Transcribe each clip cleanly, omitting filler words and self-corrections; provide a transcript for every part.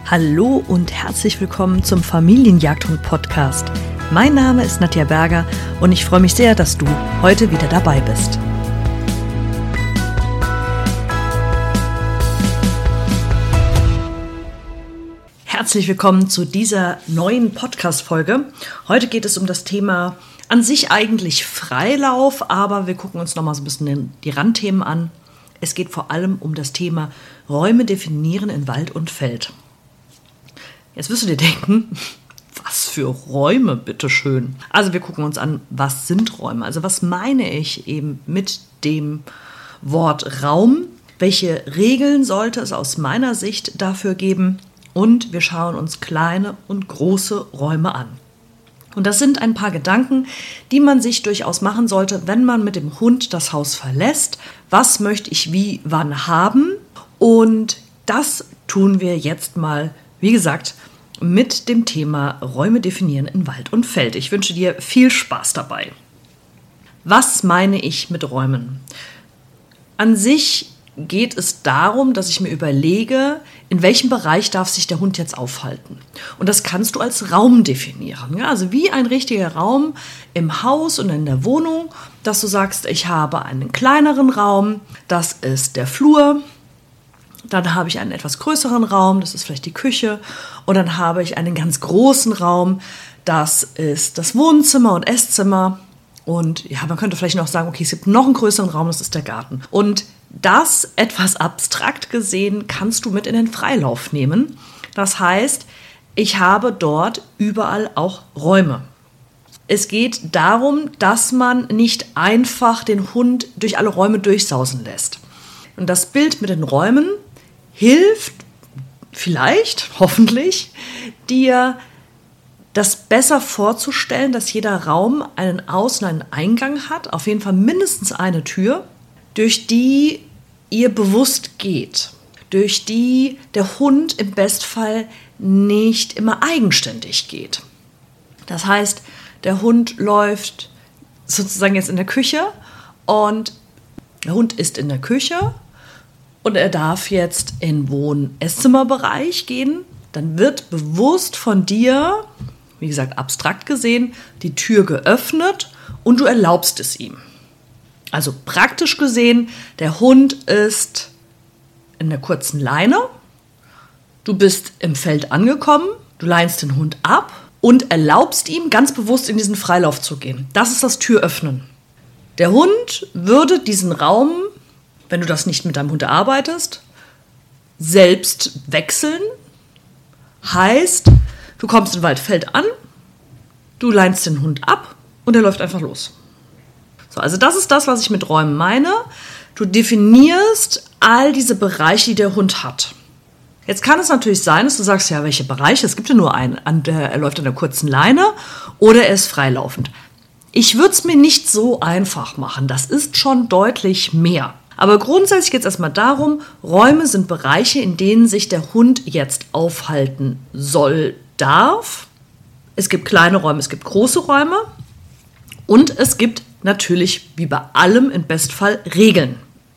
Hallo und herzlich willkommen zum Familienjagdhund-Podcast. Mein Name ist Nadja Berger und ich freue mich sehr, dass du heute wieder dabei bist. Herzlich willkommen zu dieser neuen Podcast-Folge. Heute geht es um das Thema an sich eigentlich Freilauf, aber wir gucken uns nochmal so ein bisschen die Randthemen an. Es geht vor allem um das Thema Räume definieren in Wald und Feld. Jetzt wirst du dir denken, was für Räume, bitteschön. Also wir gucken uns an, was sind Räume? Also was meine ich eben mit dem Wort Raum? Welche Regeln sollte es aus meiner Sicht dafür geben? Und wir schauen uns kleine und große Räume an. Und das sind ein paar Gedanken, die man sich durchaus machen sollte, wenn man mit dem Hund das Haus verlässt. Was möchte ich wie, wann haben? Und das tun wir jetzt mal, wie gesagt, mit dem Thema Räume definieren in Wald und Feld. Ich wünsche dir viel Spaß dabei. Was meine ich mit Räumen? An sich geht es darum, dass ich mir überlege, in welchem Bereich darf sich der Hund jetzt aufhalten. Und das kannst du als Raum definieren. Ja? Also wie ein richtiger Raum im Haus und in der Wohnung, dass du sagst, ich habe einen kleineren Raum, das ist der Flur. Dann habe ich einen etwas größeren Raum, das ist vielleicht die Küche. Und dann habe ich einen ganz großen Raum, das ist das Wohnzimmer und Esszimmer. Und ja, man könnte vielleicht noch sagen, okay, es gibt noch einen größeren Raum, das ist der Garten. Und das etwas abstrakt gesehen kannst du mit in den Freilauf nehmen. Das heißt, ich habe dort überall auch Räume. Es geht darum, dass man nicht einfach den Hund durch alle Räume durchsausen lässt. Und das Bild mit den Räumen hilft vielleicht, hoffentlich, dir das besser vorzustellen, dass jeder Raum einen Aus- und einen Eingang hat, auf jeden Fall mindestens eine Tür, durch die ihr bewusst geht, durch die der Hund im Bestfall nicht immer eigenständig geht. Das heißt, der Hund läuft sozusagen jetzt in der Küche und der Hund ist in der Küche und er darf jetzt in den Wohn-Esszimmerbereich gehen, dann wird bewusst von dir, wie gesagt, abstrakt gesehen, die Tür geöffnet und du erlaubst es ihm. Also praktisch gesehen, der Hund ist in der kurzen Leine, du bist im Feld angekommen, du leinst den Hund ab und erlaubst ihm ganz bewusst in diesen Freilauf zu gehen. Das ist das Türöffnen. Der Hund würde diesen Raum, wenn du das nicht mit deinem Hund erarbeitest, selbst wechseln. Heißt, du kommst in Wald-Feld an, du leinst den Hund ab und er läuft einfach los. So, also das ist das, was ich mit Räumen meine. Du definierst all diese Bereiche, die der Hund hat. Jetzt kann es natürlich sein, dass du sagst, ja, welche Bereiche? Es gibt ja nur einen, er läuft an der kurzen Leine oder er ist freilaufend. Ich würde es mir nicht so einfach machen. Das ist schon deutlich mehr. Aber grundsätzlich geht es erstmal darum, Räume sind Bereiche, in denen sich der Hund jetzt aufhalten soll, darf. Es gibt kleine Räume, es gibt große Räume und es gibt natürlich, wie bei allem im Bestfall, Regeln.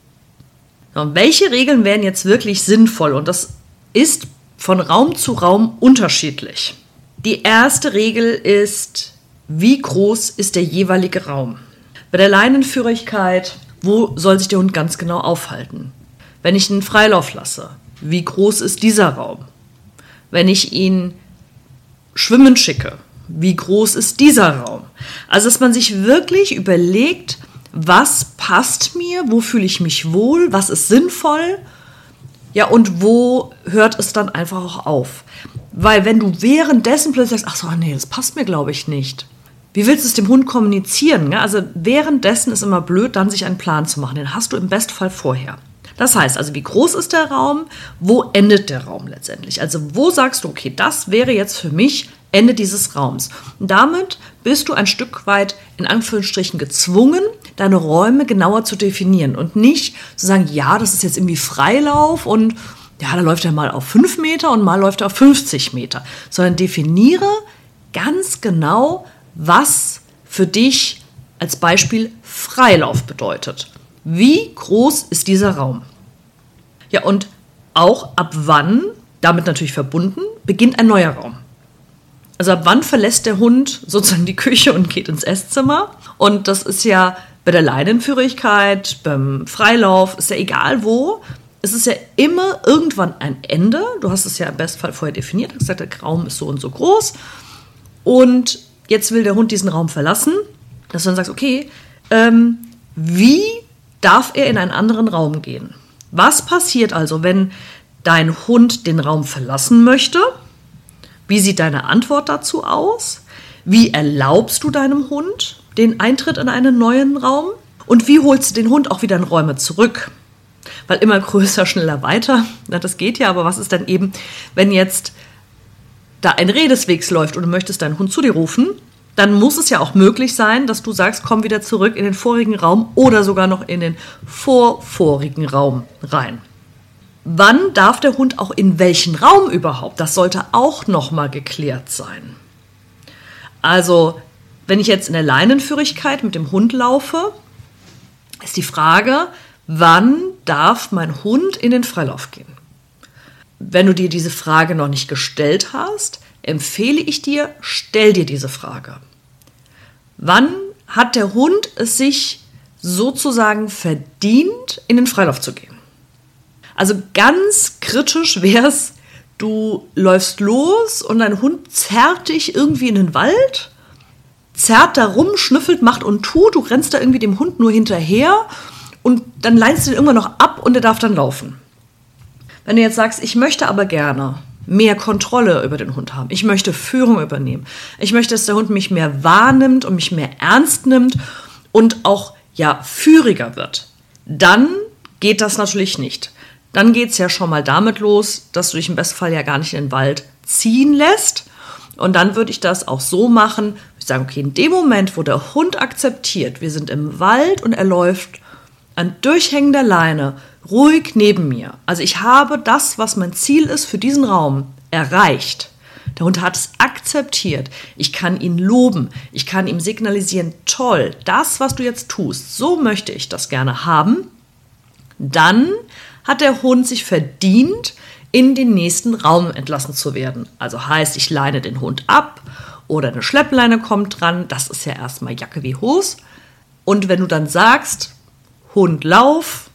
Und welche Regeln wären jetzt wirklich sinnvoll? Und das ist von Raum zu Raum unterschiedlich. Die erste Regel ist, wie groß ist der jeweilige Raum? Bei der Leinenführigkeit, wo soll sich der Hund ganz genau aufhalten? Wenn ich einen Freilauf lasse, wie groß ist dieser Raum? Wenn ich ihn schwimmen schicke, wie groß ist dieser Raum? Also, dass man sich wirklich überlegt, was passt mir, wo fühle ich mich wohl, was ist sinnvoll, ja, und wo hört es dann einfach auch auf? Weil wenn du währenddessen plötzlich sagst, ach so, nee, das passt mir, glaube ich, nicht. Wie willst du es dem Hund kommunizieren? Ja? Also währenddessen ist immer blöd, dann sich einen Plan zu machen. Den hast du im Bestfall vorher. Das heißt also, wie groß ist der Raum? Wo endet der Raum letztendlich? Also wo sagst du, okay, das wäre jetzt für mich Ende dieses Raums. Und damit bist du ein Stück weit in Anführungsstrichen gezwungen, deine Räume genauer zu definieren und nicht zu sagen, ja, das ist jetzt irgendwie Freilauf und ja, da läuft er mal auf 5 Meter und mal läuft er auf 50 Meter, sondern definiere ganz genau, was für dich als Beispiel Freilauf bedeutet. Wie groß ist dieser Raum? Ja, und auch ab wann damit natürlich verbunden, beginnt ein neuer Raum. Also ab wann verlässt der Hund sozusagen die Küche und geht ins Esszimmer? Und das ist ja bei der Leinenführigkeit, beim Freilauf, ist ja egal wo. Es ist ja immer irgendwann ein Ende. Du hast es ja im Bestfall vorher definiert, hast gesagt, der Raum ist so und so groß. Und jetzt will der Hund diesen Raum verlassen, dass du dann sagst, okay, wie darf er in einen anderen Raum gehen? Was passiert also, wenn dein Hund den Raum verlassen möchte? Wie sieht deine Antwort dazu aus? Wie erlaubst du deinem Hund den Eintritt in einen neuen Raum? Und wie holst du den Hund auch wieder in Räume zurück? Weil immer größer, schneller, weiter, na, das geht ja, aber was ist denn eben, wenn jetzt da ein Redesweg läuft und du möchtest deinen Hund zu dir rufen, dann muss es ja auch möglich sein, dass du sagst, komm wieder zurück in den vorigen Raum oder sogar noch in den vorvorigen Raum rein. Wann darf der Hund auch in welchen Raum überhaupt? Das sollte auch nochmal geklärt sein. Also, wenn ich jetzt in der Leinenführigkeit mit dem Hund laufe, ist die Frage, wann darf mein Hund in den Freilauf gehen? Wenn du dir diese Frage noch nicht gestellt hast, empfehle ich dir, stell dir diese Frage. Wann hat der Hund es sich sozusagen verdient, in den Freilauf zu gehen? Also ganz kritisch wäre es, du läufst los und dein Hund zerrt dich irgendwie in den Wald, zerrt da rum, schnüffelt, macht und tut, du rennst da irgendwie dem Hund nur hinterher und dann leinst du ihn irgendwann noch ab und er darf dann laufen. Wenn du jetzt sagst, ich möchte aber gerne mehr Kontrolle über den Hund haben, ich möchte Führung übernehmen, ich möchte, dass der Hund mich mehr wahrnimmt und mich mehr ernst nimmt und auch führiger wird, dann geht das natürlich nicht. Dann geht es ja schon mal damit los, dass du dich im Bestfall ja gar nicht in den Wald ziehen lässt. Und dann würde ich das auch so machen, ich sage, okay, in dem Moment, wo der Hund akzeptiert, wir sind im Wald und er läuft an durchhängender Leine ruhig neben mir. Also ich habe das, was mein Ziel ist für diesen Raum, erreicht. Der Hund hat es akzeptiert. Ich kann ihn loben. Ich kann ihm signalisieren, toll, das, was du jetzt tust, so möchte ich das gerne haben. Dann hat der Hund sich verdient, in den nächsten Raum entlassen zu werden. Also heißt, ich leine den Hund ab oder eine Schleppleine kommt dran. Das ist ja erstmal Jacke wie Hose. Und wenn du dann sagst, Hund, lauf,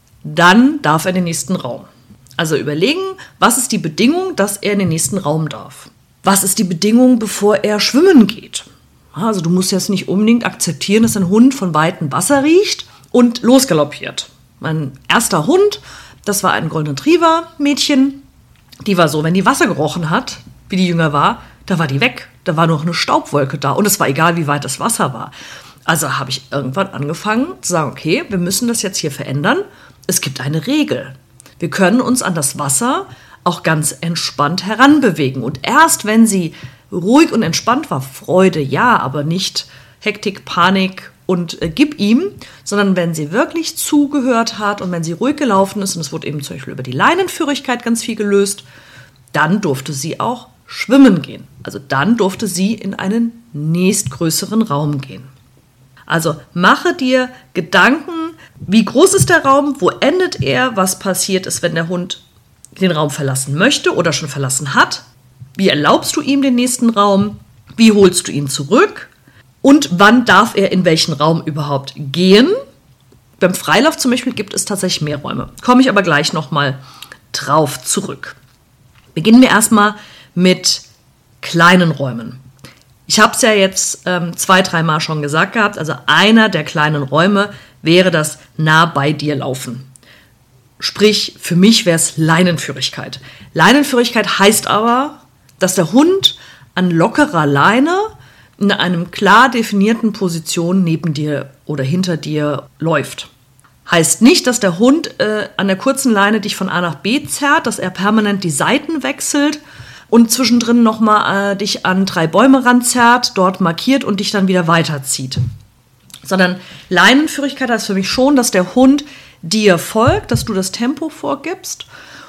dann darf er in den nächsten Raum. Also überlegen, was ist die Bedingung, dass er in den nächsten Raum darf? Was ist die Bedingung, bevor er schwimmen geht? Also du musst jetzt nicht unbedingt akzeptieren, dass ein Hund von weitem Wasser riecht und losgaloppiert. Mein erster Hund, das war ein Golden Retriever Mädchen, die war so, wenn die Wasser gerochen hat, wie die jünger war, da war die weg. Da war noch eine Staubwolke da und es war egal, wie weit das Wasser war. Also habe ich irgendwann angefangen zu sagen, okay, wir müssen das jetzt hier verändern. Es gibt eine Regel. Wir können uns an das Wasser auch ganz entspannt heranbewegen. Und erst wenn sie ruhig und entspannt war, Freude ja, aber nicht Hektik, Panik und gib ihm, sondern wenn sie wirklich zugehört hat und wenn sie ruhig gelaufen ist, und es wurde eben zum Beispiel über die Leinenführigkeit ganz viel gelöst, dann durfte sie auch schwimmen gehen. Also dann durfte sie in einen nächstgrößeren Raum gehen. Also mache dir Gedanken, wie groß ist der Raum, wo endet er, was passiert ist, wenn der Hund den Raum verlassen möchte oder schon verlassen hat, wie erlaubst du ihm den nächsten Raum, wie holst du ihn zurück und wann darf er in welchen Raum überhaupt gehen. Beim Freilauf zum Beispiel gibt es tatsächlich mehr Räume, komme ich aber gleich nochmal drauf zurück. Beginnen wir erstmal mit kleinen Räumen. Ich habe es ja jetzt 2-3 Mal schon gesagt gehabt, also einer der kleinen Räume wäre das nah bei dir laufen. Sprich, für mich wäre es Leinenführigkeit. Leinenführigkeit heißt aber, dass der Hund an lockerer Leine in einem klar definierten Position neben dir oder hinter dir läuft. Heißt nicht, dass der Hund an der kurzen Leine dich von A nach B zerrt, dass er permanent die Seiten wechselt und zwischendrin nochmal dich an 3 Bäume ranzerrt, dort markiert und dich dann wieder weiterzieht. Sondern Leinenführigkeit heißt für mich schon, dass der Hund dir folgt, dass du das Tempo vorgibst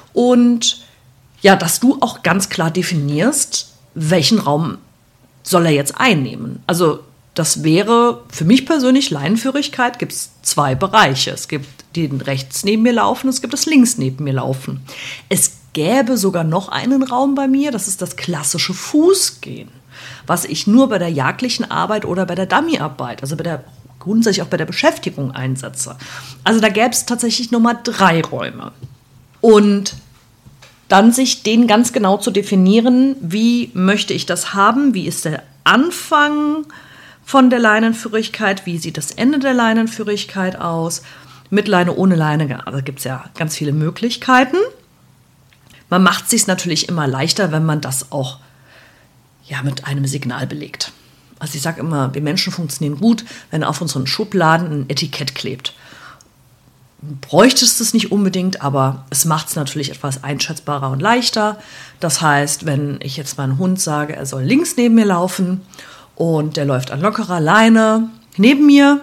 und ja, dass du auch ganz klar definierst, welchen Raum soll er jetzt einnehmen. Also das wäre für mich persönlich Leinenführigkeit, gibt es 2 Bereiche. Es gibt den rechts neben mir laufen, es gibt das links neben mir laufen. Es gäbe sogar noch einen Raum bei mir, das ist das klassische Fußgehen, was ich nur bei der jagdlichen Arbeit oder bei der Dummyarbeit, also grundsätzlich auch bei der Beschäftigung einsetze. Also da gäbe es tatsächlich nochmal 3 Räume. Und dann sich den ganz genau zu definieren, wie möchte ich das haben, wie ist der Anfang von der Leinenführigkeit, wie sieht das Ende der Leinenführigkeit aus, mit Leine, ohne Leine, da gibt es ja ganz viele Möglichkeiten. Man macht es sich natürlich immer leichter, wenn man das auch mit einem Signal belegt. Also ich sage immer, wir Menschen funktionieren gut, wenn auf unseren Schubladen ein Etikett klebt. Du bräuchtest es nicht unbedingt, aber es macht es natürlich etwas einschätzbarer und leichter. Das heißt, wenn ich jetzt meinem Hund sage, er soll links neben mir laufen und der läuft an lockerer Leine neben mir.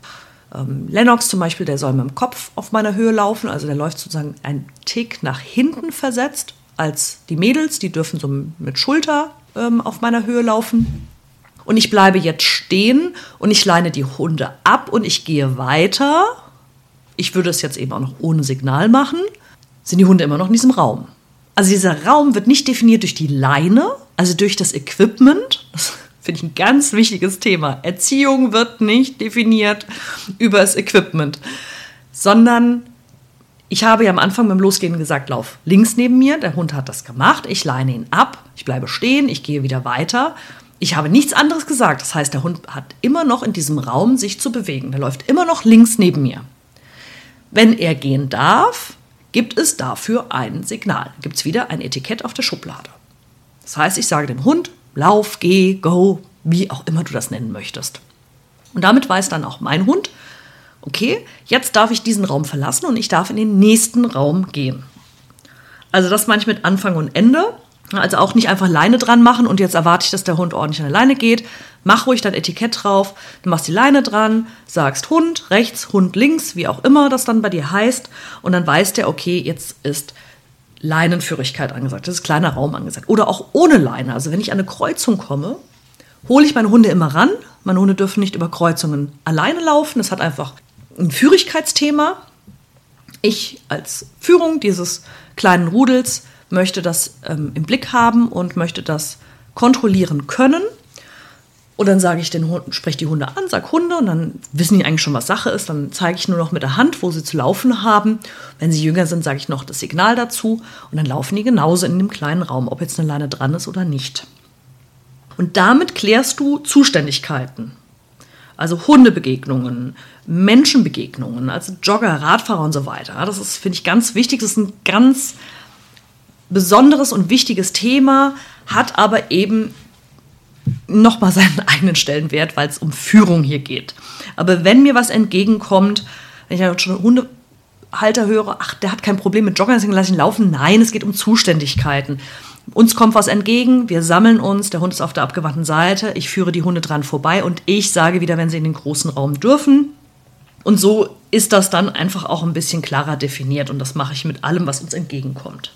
Lennox zum Beispiel, der soll mit dem Kopf auf meiner Höhe laufen, also der läuft sozusagen einen Tick nach hinten versetzt als die Mädels, die dürfen so mit Schulter auf meiner Höhe laufen. Und ich bleibe jetzt stehen und ich leine die Hunde ab und ich gehe weiter. Ich würde es jetzt eben auch noch ohne Signal machen. Sind die Hunde immer noch in diesem Raum? Also dieser Raum wird nicht definiert durch die Leine, also durch das Equipment. Das finde ich ein ganz wichtiges Thema. Erziehung wird nicht definiert über das Equipment, sondern ich habe ja am Anfang beim Losgehen gesagt, lauf links neben mir. Der Hund hat das gemacht. Ich leine ihn ab. Ich bleibe stehen. Ich gehe wieder weiter. Ich habe nichts anderes gesagt. Das heißt, der Hund hat immer noch in diesem Raum sich zu bewegen. Der läuft immer noch links neben mir. Wenn er gehen darf, gibt es dafür ein Signal. Gibt es wieder ein Etikett auf der Schublade. Das heißt, ich sage dem Hund, lauf, geh, go, wie auch immer du das nennen möchtest. Und damit weiß dann auch mein Hund, okay, jetzt darf ich diesen Raum verlassen und ich darf in den nächsten Raum gehen. Also das meine ich mit Anfang und Ende. Also auch nicht einfach Leine dran machen und jetzt erwarte ich, dass der Hund ordentlich an der Leine geht. Mach ruhig dein Etikett drauf, du machst die Leine dran, sagst Hund rechts, Hund links, wie auch immer das dann bei dir heißt. Und dann weiß der, okay, jetzt ist Leinenführigkeit angesagt, das ist kleiner Raum angesagt. Oder auch ohne Leine. Also wenn ich an eine Kreuzung komme, hole ich meine Hunde immer ran. Meine Hunde dürfen nicht über Kreuzungen alleine laufen. Das hat einfach ein Führigkeitsthema. Ich als Führung dieses kleinen Rudels möchte das im Blick haben und möchte das kontrollieren können. Und dann sage ich den Hunden, spreche die Hunde an, sage Hunde und dann wissen die eigentlich schon, was Sache ist. Dann zeige ich nur noch mit der Hand, wo sie zu laufen haben. Wenn sie jünger sind, sage ich noch das Signal dazu und dann laufen die genauso in dem kleinen Raum, ob jetzt eine Leine dran ist oder nicht. Und damit klärst du Zuständigkeiten. Also Hundebegegnungen, Menschenbegegnungen, also Jogger, Radfahrer und so weiter. Das ist, finde ich, ganz wichtig. Das ist ein ganz besonderes und wichtiges Thema, hat aber eben nochmal seinen eigenen Stellenwert, weil es um Führung hier geht. Aber wenn mir was entgegenkommt, wenn ich ja schon Hundehalter höre, ach, der hat kein Problem mit Joggern, deswegen lasse ich ihn laufen. Nein, es geht um Zuständigkeiten. Uns kommt was entgegen, wir sammeln uns, der Hund ist auf der abgewandten Seite, ich führe die Hunde dran vorbei und ich sage wieder, wenn sie in den großen Raum dürfen. Und so ist das dann einfach auch ein bisschen klarer definiert und das mache ich mit allem, was uns entgegenkommt.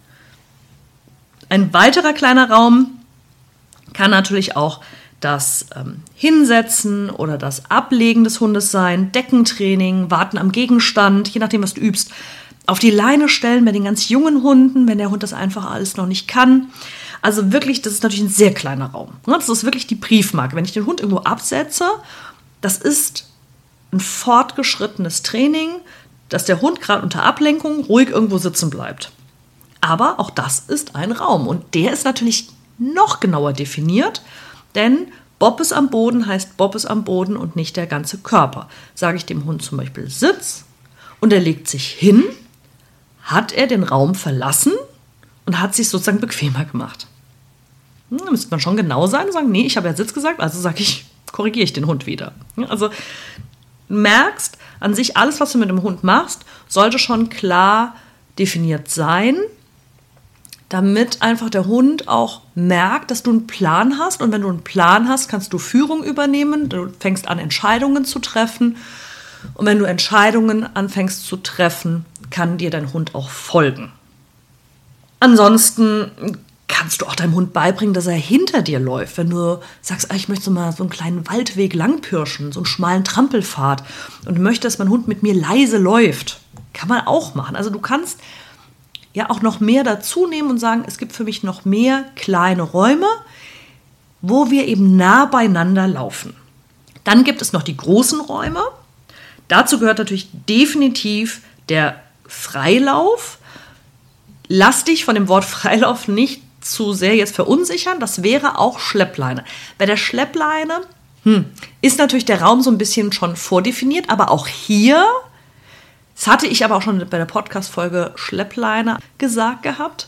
Ein weiterer kleiner Raum kann natürlich auch das Hinsetzen oder das Ablegen des Hundes sein, Deckentraining, Warten am Gegenstand, je nachdem, was du übst. Auf die Leine stellen bei den ganz jungen Hunden, wenn der Hund das einfach alles noch nicht kann. Also wirklich, das ist natürlich ein sehr kleiner Raum. Das ist wirklich die Briefmarke. Wenn ich den Hund irgendwo absetze, das ist ein fortgeschrittenes Training, dass der Hund gerade unter Ablenkung ruhig irgendwo sitzen bleibt. Aber auch das ist ein Raum und der ist natürlich noch genauer definiert, denn Bob ist am Boden heißt Bob ist am Boden und nicht der ganze Körper. Sage ich dem Hund zum Beispiel Sitz und er legt sich hin, hat er den Raum verlassen und hat sich sozusagen bequemer gemacht. Da müsste man schon genau sein und sagen, nee, ich habe ja Sitz gesagt, also korrigiere ich den Hund wieder. Also du merkst, an sich alles, was du mit dem Hund machst, sollte schon klar definiert sein, damit einfach der Hund auch merkt, dass du einen Plan hast. Und wenn du einen Plan hast, kannst du Führung übernehmen. Du fängst an, Entscheidungen zu treffen. Und wenn du Entscheidungen anfängst zu treffen, kann dir dein Hund auch folgen. Ansonsten kannst du auch deinem Hund beibringen, dass er hinter dir läuft. Wenn du sagst, ich möchte mal so einen kleinen Waldweg langpirschen, so einen schmalen Trampelpfad und möchte, dass mein Hund mit mir leise läuft, kann man auch machen. Also du kannst ja auch noch mehr dazu nehmen und sagen, es gibt für mich noch mehr kleine Räume, wo wir eben nah beieinander laufen. Dann gibt es noch die großen Räume. Dazu gehört natürlich definitiv der Freilauf. Lass dich von dem Wort Freilauf nicht zu sehr jetzt verunsichern. Das wäre auch Schleppleine. Bei der Schleppleine ist natürlich der Raum so ein bisschen schon vordefiniert, aber auch hier, das hatte ich aber auch schon bei der Podcast-Folge Schleppleine gesagt gehabt,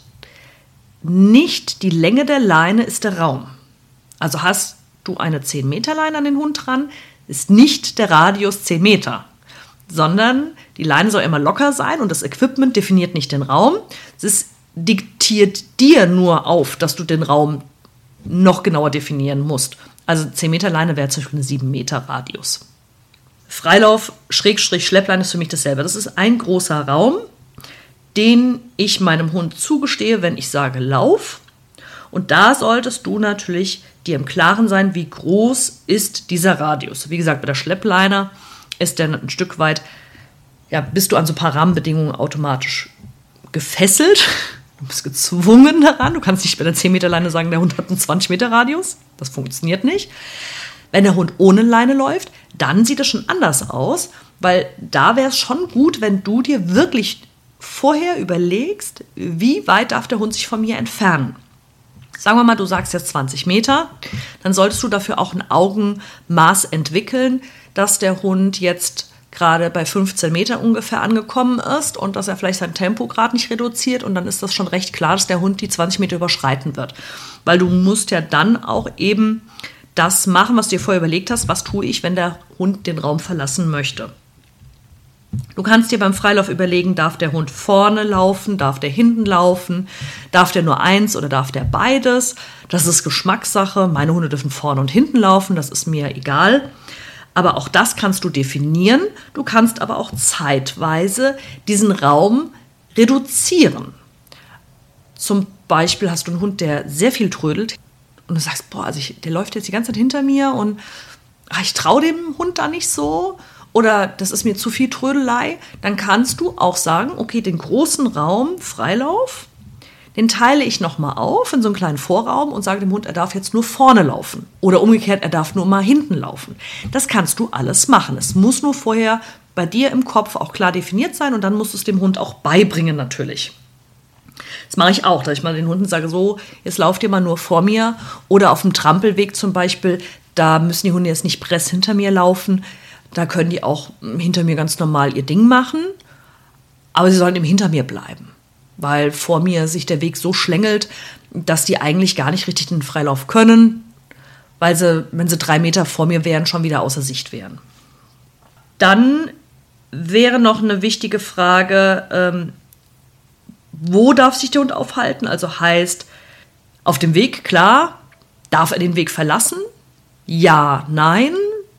nicht die Länge der Leine ist der Raum. Also hast du eine 10 Meter Leine an den Hund dran, ist nicht der Radius 10 Meter, sondern die Leine soll immer locker sein und das Equipment definiert nicht den Raum. Es diktiert dir nur auf, dass du den Raum noch genauer definieren musst. Also 10 Meter Leine wäre zum Beispiel eine 7 Meter Radius. Freilauf, Schrägstrich, Schleppleine ist für mich dasselbe. Das ist ein großer Raum, den ich meinem Hund zugestehe, wenn ich sage Lauf. Und da solltest du natürlich dir im Klaren sein, wie groß ist dieser Radius. Wie gesagt, bei der Schleppleine ist der ein Stück weit, ja, bist du an so ein paar Rahmenbedingungen automatisch gefesselt. Du bist gezwungen daran. Du kannst nicht bei der 10 Meter Leine sagen, der Hund hat einen 20 Meter Radius. Das funktioniert nicht. Wenn der Hund ohne Leine läuft, dann sieht es schon anders aus, weil da wäre es schon gut, wenn du dir wirklich vorher überlegst, wie weit darf der Hund sich von mir entfernen. Sagen wir mal, du sagst jetzt 20 Meter, dann solltest du dafür auch ein Augenmaß entwickeln, dass der Hund jetzt gerade bei 15 Meter ungefähr angekommen ist und dass er vielleicht sein Tempo gerade nicht reduziert und dann ist das schon recht klar, dass der Hund die 20 Meter überschreiten wird. Weil du musst ja dann auch eben das machen, was du dir vorher überlegt hast, was tue ich, wenn der Hund den Raum verlassen möchte. Du kannst dir beim Freilauf überlegen, darf der Hund vorne laufen, darf der hinten laufen, darf der nur eins oder darf der beides. Das ist Geschmackssache. Meine Hunde dürfen vorne und hinten laufen, das ist mir egal. Aber auch das kannst du definieren. Du kannst aber auch zeitweise diesen Raum reduzieren. Zum Beispiel hast du einen Hund, der sehr viel trödelt und du sagst, der läuft jetzt die ganze Zeit hinter mir und ich traue dem Hund da nicht so. Oder das ist mir zu viel Trödelei, dann kannst du auch sagen, okay, den großen Raum, Freilauf, den teile ich nochmal auf in so einen kleinen Vorraum und sage dem Hund, er darf jetzt nur vorne laufen. Oder umgekehrt, er darf nur mal hinten laufen. Das kannst du alles machen. Es muss nur vorher bei dir im Kopf auch klar definiert sein und dann musst du es dem Hund auch beibringen natürlich. Das mache ich auch, dass ich mal den Hunden sage, so, jetzt lauft ihr mal nur vor mir. Oder auf dem Trampelweg zum Beispiel, da müssen die Hunde jetzt nicht press hinter mir laufen. Da können die auch hinter mir ganz normal ihr Ding machen, aber sie sollen eben hinter mir bleiben, weil vor mir sich der Weg so schlängelt, dass die eigentlich gar nicht richtig den Freilauf können, weil sie, wenn sie 3 Meter vor mir wären, schon wieder außer Sicht wären. Dann wäre noch eine wichtige Frage, wo darf sich der Hund aufhalten? Also heißt, auf dem Weg, klar, darf er den Weg verlassen? Ja, nein.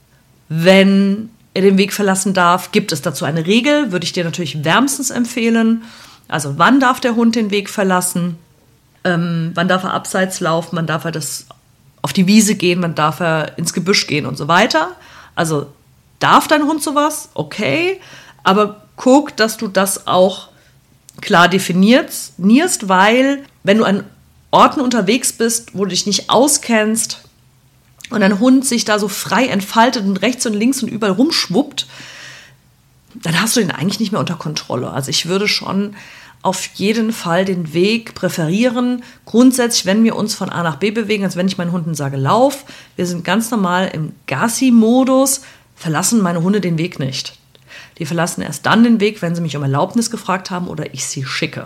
Wenn er den Weg verlassen darf, gibt es dazu eine Regel, würde ich dir natürlich wärmstens empfehlen. Also wann darf der Hund den Weg verlassen, wann darf er abseits laufen, wann darf er auf die Wiese gehen, wann darf er ins Gebüsch gehen und so weiter. Also darf dein Hund sowas? Okay, aber guck, dass du das auch klar definierst, weil wenn du an Orten unterwegs bist, wo du dich nicht auskennst, und ein Hund sich da so frei entfaltet und rechts und links und überall rumschwuppt, dann hast du den eigentlich nicht mehr unter Kontrolle. Also ich würde schon auf jeden Fall den Weg präferieren. Grundsätzlich, wenn wir uns von A nach B bewegen, also wenn ich meinen Hunden sage, lauf, wir sind ganz normal im Gassi-Modus, verlassen meine Hunde den Weg nicht. Die verlassen erst dann den Weg, wenn sie mich um Erlaubnis gefragt haben oder ich sie schicke.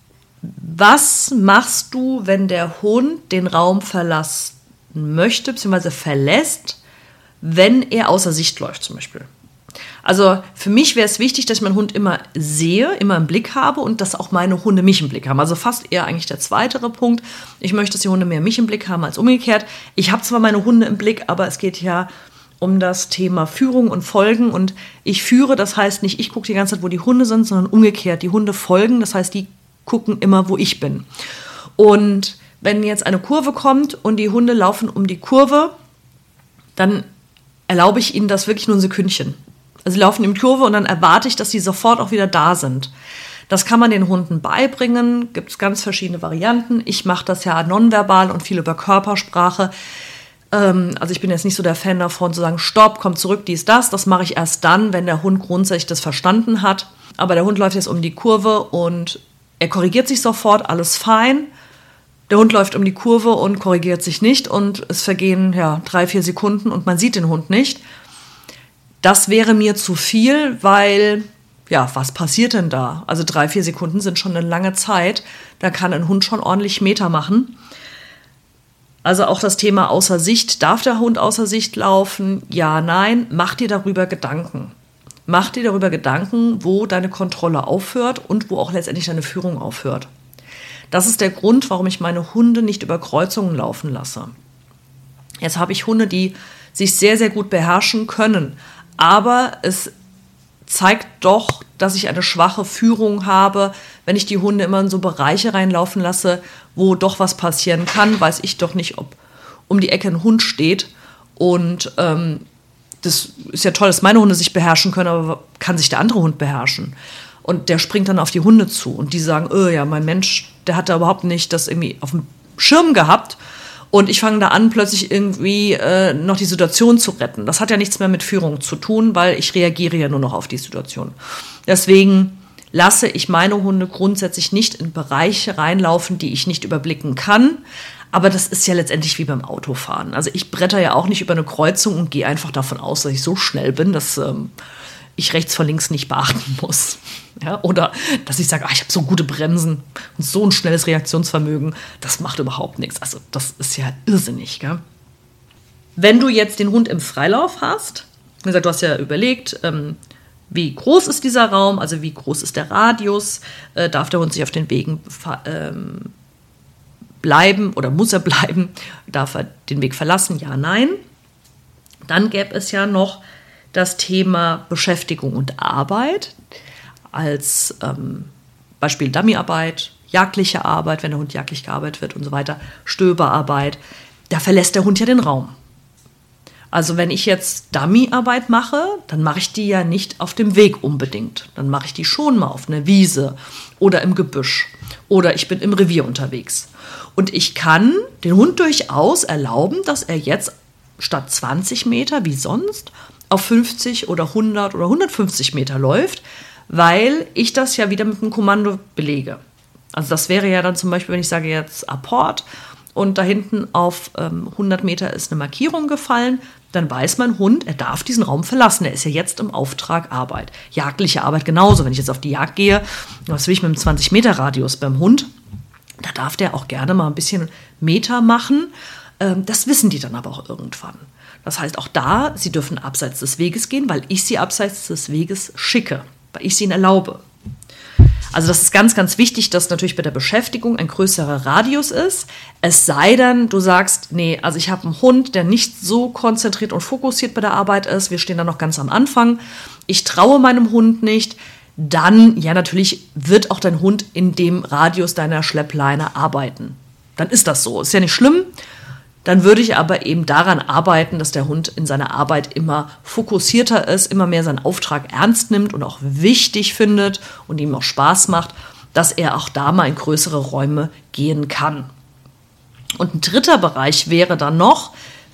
Was machst du, wenn der Hund den Raum verlassen möchte, bzw. verlässt, wenn er außer Sicht läuft zum Beispiel? Also für mich wäre es wichtig, dass ich meinen Hund immer sehe, immer im Blick habe und dass auch meine Hunde mich im Blick haben. Also fast eher eigentlich der zweite Punkt. Ich möchte, dass die Hunde mehr mich im Blick haben als umgekehrt. Ich habe zwar meine Hunde im Blick, aber es geht ja um das Thema Führung und Folgen und ich führe, das heißt nicht, ich gucke die ganze Zeit, wo die Hunde sind, sondern umgekehrt. Die Hunde folgen, das heißt, die gucken immer, wo ich bin. Und wenn jetzt eine Kurve kommt und die Hunde laufen um die Kurve, dann erlaube ich ihnen das wirklich nur ein Sekündchen. Also sie laufen in die Kurve und dann erwarte ich, dass sie sofort auch wieder da sind. Das kann man den Hunden beibringen, gibt es ganz verschiedene Varianten. Ich mache das ja nonverbal und viel über Körpersprache. Also ich bin jetzt nicht so der Fan davon zu sagen, stopp, komm zurück, dies, das. Das mache ich erst dann, wenn der Hund grundsätzlich das verstanden hat. Aber der Hund läuft jetzt um die Kurve und er korrigiert sich sofort, alles fein. Der Hund läuft um die Kurve und korrigiert sich nicht und es vergehen 3-4 Sekunden und man sieht den Hund nicht. Das wäre mir zu viel, weil, was passiert denn da? Also 3-4 Sekunden sind schon eine lange Zeit. Da kann ein Hund schon ordentlich Meter machen. Also auch das Thema außer Sicht. Darf der Hund außer Sicht laufen? Ja, nein. Mach dir darüber Gedanken. Mach dir darüber Gedanken, wo deine Kontrolle aufhört und wo auch letztendlich deine Führung aufhört. Das ist der Grund, warum ich meine Hunde nicht über Kreuzungen laufen lasse. Jetzt habe ich Hunde, die sich sehr, sehr gut beherrschen können. Aber es zeigt doch, dass ich eine schwache Führung habe, wenn ich die Hunde immer in so Bereiche reinlaufen lasse, wo doch was passieren kann, weiß ich doch nicht, ob um die Ecke ein Hund steht. Und das ist ja toll, dass meine Hunde sich beherrschen können, aber kann sich der andere Hund beherrschen? Und der springt dann auf die Hunde zu und die sagen, mein Mensch, der hat da überhaupt nicht das irgendwie auf dem Schirm gehabt. Und ich fange da an, plötzlich irgendwie noch die Situation zu retten. Das hat ja nichts mehr mit Führung zu tun, weil ich reagiere ja nur noch auf die Situation. Deswegen lasse ich meine Hunde grundsätzlich nicht in Bereiche reinlaufen, die ich nicht überblicken kann. Aber das ist ja letztendlich wie beim Autofahren. Also ich bretter ja auch nicht über eine Kreuzung und gehe einfach davon aus, dass ich so schnell bin, dass ich rechts vor links nicht beachten muss. Ja, oder dass ich sage, ich habe so gute Bremsen und so ein schnelles Reaktionsvermögen, das macht überhaupt nichts. Also das ist ja irrsinnig. Gell? Wenn du jetzt den Hund im Freilauf hast, wie gesagt, du hast ja überlegt, wie groß ist dieser Raum, also wie groß ist der Radius, darf der Hund sich auf den Wegen bleiben oder muss er bleiben, darf er den Weg verlassen, ja, nein. Dann gäbe es ja noch das Thema Beschäftigung und Arbeit, als Beispiel Dummyarbeit, jagdliche Arbeit, wenn der Hund jagdlich gearbeitet wird und so weiter, Stöberarbeit, da verlässt der Hund ja den Raum. Also wenn ich jetzt Dummyarbeit mache, dann mache ich die ja nicht auf dem Weg unbedingt. Dann mache ich die schon mal auf einer Wiese oder im Gebüsch oder ich bin im Revier unterwegs. Und ich kann den Hund durchaus erlauben, dass er jetzt statt 20 Meter wie sonst auf 50 oder 100 oder 150 Meter läuft, weil ich das ja wieder mit einem Kommando belege. Also das wäre ja dann zum Beispiel, wenn ich sage jetzt Apport und da hinten auf 100 Meter ist eine Markierung gefallen, dann weiß mein Hund, er darf diesen Raum verlassen. Er ist ja jetzt im Auftrag Arbeit. Jagdliche Arbeit genauso. Wenn ich jetzt auf die Jagd gehe, was will ich mit einem 20-Meter-Radius beim Hund? Da darf der auch gerne mal ein bisschen Meter machen. Das wissen die dann aber auch irgendwann. Das heißt, auch da, sie dürfen abseits des Weges gehen, weil ich sie abseits des Weges schicke, weil ich sie ihnen erlaube. Also das ist ganz, ganz wichtig, dass natürlich bei der Beschäftigung ein größerer Radius ist. Es sei denn, du sagst, nee, also ich habe einen Hund, der nicht so konzentriert und fokussiert bei der Arbeit ist. Wir stehen da noch ganz am Anfang. Ich traue meinem Hund nicht. Dann, ja, natürlich wird auch dein Hund in dem Radius deiner Schleppleine arbeiten. Dann ist das so. Ist ja nicht schlimm. Dann würde ich aber eben daran arbeiten, dass der Hund in seiner Arbeit immer fokussierter ist, immer mehr seinen Auftrag ernst nimmt und auch wichtig findet und ihm auch Spaß macht, dass er auch da mal in größere Räume gehen kann. Und ein dritter Bereich wäre dann noch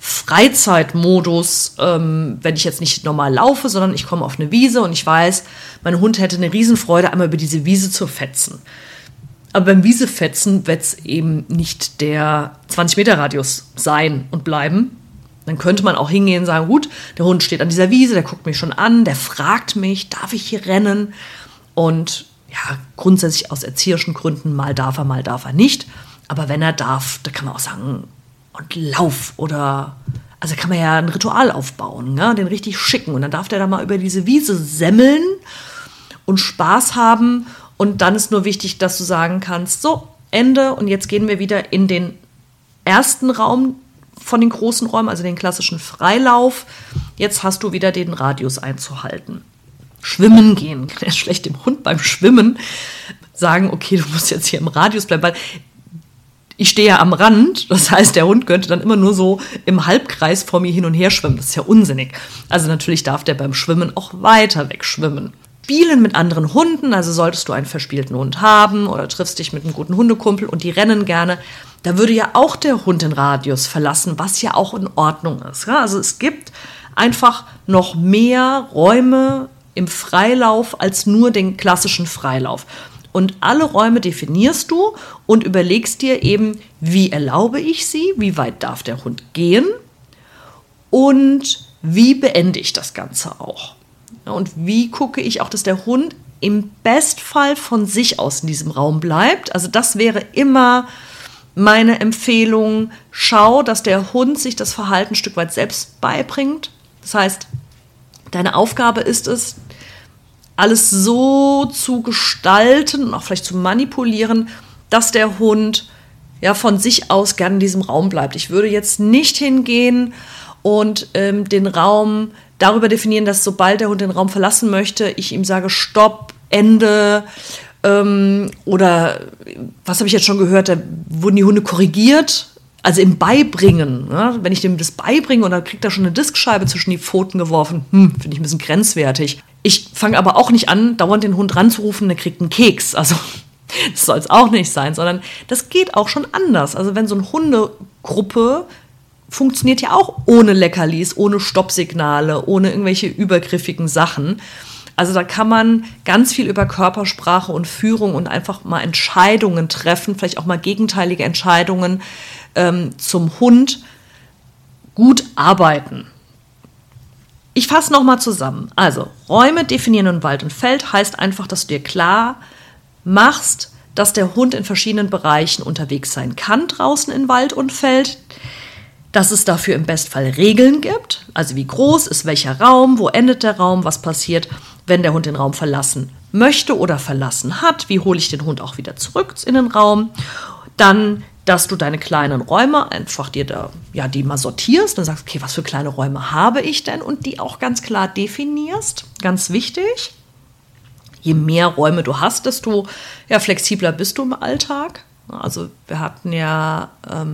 Freizeitmodus, wenn ich jetzt nicht normal laufe, sondern ich komme auf eine Wiese und ich weiß, mein Hund hätte eine Riesenfreude, einmal über diese Wiese zu fetzen. Aber beim Wiesefetzen wird es eben nicht der 20-Meter-Radius sein und bleiben. Dann könnte man auch hingehen und sagen, gut, der Hund steht an dieser Wiese, der guckt mich schon an, der fragt mich, darf ich hier rennen? Und ja, grundsätzlich aus erzieherischen Gründen, mal darf er nicht. Aber wenn er darf, da kann man auch sagen, und lauf oder, also kann man ja ein Ritual aufbauen, ne? Den richtig schicken. Und dann darf der da mal über diese Wiese semmeln und Spaß haben. Und dann ist nur wichtig, dass du sagen kannst, so, Ende. Und jetzt gehen wir wieder in den ersten Raum von den großen Räumen, also den klassischen Freilauf. Jetzt hast du wieder den Radius einzuhalten. Schwimmen gehen. Schlecht dem Hund beim Schwimmen sagen, okay, du musst jetzt hier im Radius bleiben, weil ich stehe ja am Rand. Das heißt, der Hund könnte dann immer nur so im Halbkreis vor mir hin und her schwimmen. Das ist ja unsinnig. Also natürlich darf der beim Schwimmen auch weiter weg schwimmen. Spielen mit anderen Hunden, also solltest du einen verspielten Hund haben oder triffst dich mit einem guten Hundekumpel und die rennen gerne, da würde ja auch der Hund den Radius verlassen, was ja auch in Ordnung ist. Ja? Also es gibt einfach noch mehr Räume im Freilauf als nur den klassischen Freilauf. Und alle Räume definierst du und überlegst dir eben, wie erlaube ich sie, wie weit darf der Hund gehen und wie beende ich das Ganze auch. Und wie gucke ich auch, dass der Hund im Bestfall von sich aus in diesem Raum bleibt. Also das wäre immer meine Empfehlung. Schau, dass der Hund sich das Verhalten ein Stück weit selbst beibringt. Das heißt, deine Aufgabe ist es, alles so zu gestalten und auch vielleicht zu manipulieren, dass der Hund ja von sich aus gerne in diesem Raum bleibt. Ich würde jetzt nicht hingehen und den Raum darüber definieren, dass sobald der Hund den Raum verlassen möchte, ich ihm sage, Stopp, Ende, oder was habe ich jetzt schon gehört, da wurden die Hunde korrigiert, also im Beibringen. Ja? Wenn ich dem das beibringe und dann kriegt er schon eine Diskscheibe zwischen die Pfoten geworfen, finde ich ein bisschen grenzwertig. Ich fange aber auch nicht an, dauernd den Hund ranzurufen, der kriegt einen Keks. Also das soll es auch nicht sein, sondern das geht auch schon anders. Also wenn so eine Hundegruppe funktioniert ja auch ohne Leckerlis, ohne Stoppsignale, ohne irgendwelche übergriffigen Sachen. Also da kann man ganz viel über Körpersprache und Führung und einfach mal Entscheidungen treffen, vielleicht auch mal gegenteilige Entscheidungen zum Hund gut arbeiten. Ich fasse nochmal zusammen. Also Räume definieren in Wald und Feld heißt einfach, dass du dir klar machst, dass der Hund in verschiedenen Bereichen unterwegs sein kann draußen in Wald und Feld, dass es dafür im Bestfall Regeln gibt, also wie groß ist welcher Raum, wo endet der Raum, was passiert, wenn der Hund den Raum verlassen möchte oder verlassen hat, wie hole ich den Hund auch wieder zurück in den Raum, dann, dass du deine kleinen Räume einfach dir da, ja, die mal sortierst und sagst, okay, was für kleine Räume habe ich denn und die auch ganz klar definierst, ganz wichtig. Je mehr Räume du hast, desto ja, flexibler bist du im Alltag. Also wir hatten ja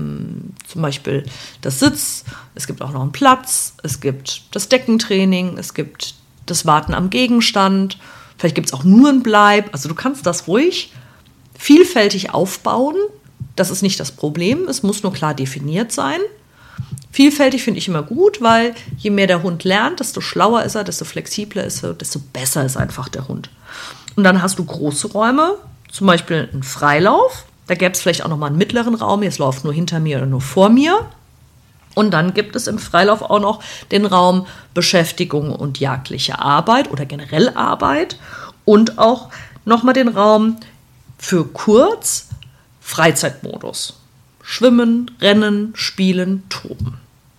zum Beispiel das Sitz, es gibt auch noch einen Platz, es gibt das Deckentraining, es gibt das Warten am Gegenstand, vielleicht gibt es auch nur einen Bleib. Also du kannst das ruhig vielfältig aufbauen, das ist nicht das Problem, es muss nur klar definiert sein. Vielfältig finde ich immer gut, weil je mehr der Hund lernt, desto schlauer ist er, desto flexibler ist er, desto besser ist einfach der Hund. Und dann hast du große Räume, zum Beispiel einen Freilauf. Da gäbe es vielleicht auch noch mal einen mittleren Raum. Jetzt läuft nur hinter mir oder nur vor mir. Und dann gibt es im Freilauf auch noch den Raum Beschäftigung und jagdliche Arbeit oder generell Arbeit. Und auch noch mal den Raum für kurz Freizeitmodus. Schwimmen, rennen, spielen, toben.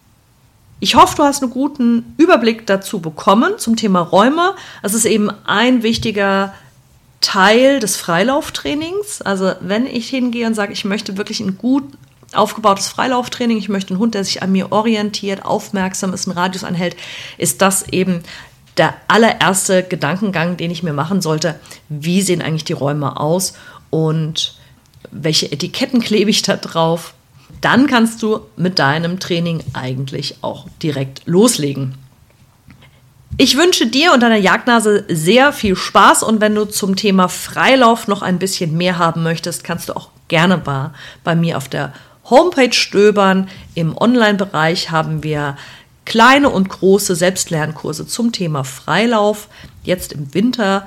Ich hoffe, du hast einen guten Überblick dazu bekommen zum Thema Räume. Das ist eben ein wichtiger Teil des Freilauftrainings. Also wenn ich hingehe und sage, ich möchte wirklich ein gut aufgebautes Freilauftraining, ich möchte einen Hund, der sich an mir orientiert, aufmerksam ist, einen Radius anhält, ist das eben der allererste Gedankengang, den ich mir machen sollte. Wie sehen eigentlich die Räume aus und welche Etiketten klebe ich da drauf? Dann kannst du mit deinem Training eigentlich auch direkt loslegen. Ich wünsche dir und deiner Jagdnase sehr viel Spaß und wenn du zum Thema Freilauf noch ein bisschen mehr haben möchtest, kannst du auch gerne bei mir auf der Homepage stöbern. Im Online-Bereich haben wir kleine und große Selbstlernkurse zum Thema Freilauf. Jetzt im Winter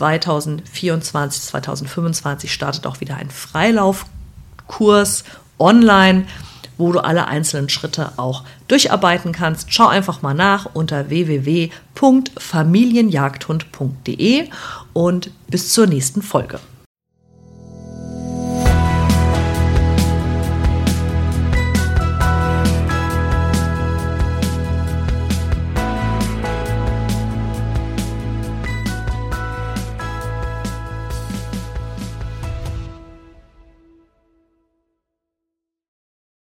2024, 2025 startet auch wieder ein Freilaufkurs online, wo du alle einzelnen Schritte auch durcharbeiten kannst. Schau einfach mal nach unter www.familienjagdhund.de und bis zur nächsten Folge.